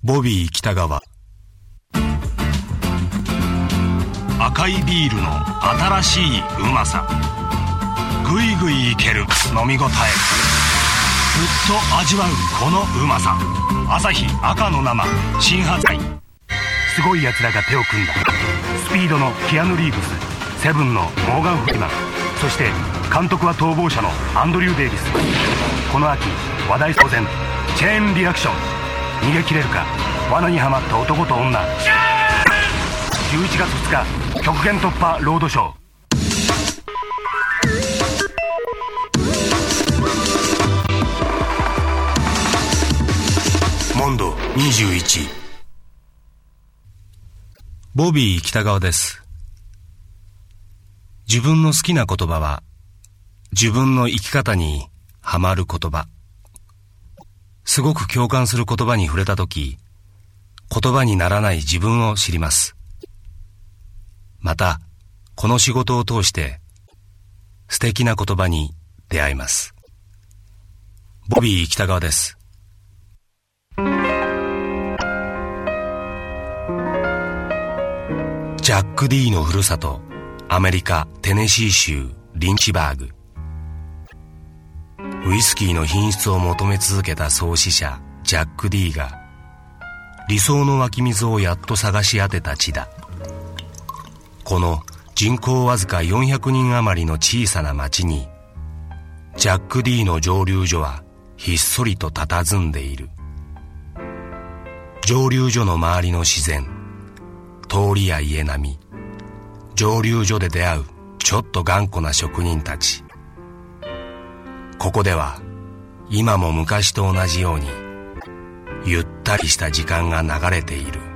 ボビー北川。赤いビールの新しいうまさ、ぐいぐいいける飲み応え、ずっと味わうこのうまさ。アサヒ赤の生新発売。すごい奴らが手を組んだ。スピードのキアヌ・リーブス、セブンのモーガン・フリーマン、そして監督は逃亡者のアンドリュー・デイビス。この秋話題騒然、チェーンリアクション。逃げ切れるか、罠にはまった男と女。11月2日極限突破ロードショー。モンド21。ボビー北川です。自分の好きな言葉は自分の生き方にハマる言葉。すごく共感する言葉に触れたとき、言葉にならない自分を知ります。またこの仕事を通して素敵な言葉に出会います。ボビー北川です。ジャック・ディのふるさと、アメリカ・テネシー州リンチバーグ。ウイスキーの品質を求め続けた創始者ジャック・ディが理想の湧き水をやっと探し当てた地だ。この人口わずか400人余りの小さな町にジャック・ディの蒸留所はひっそりと佇んでいる。蒸留所の周りの自然、通りや家並み、蒸留所で出会うちょっと頑固な職人たち。ここでは今も昔と同じようにゆったりした時間が流れている。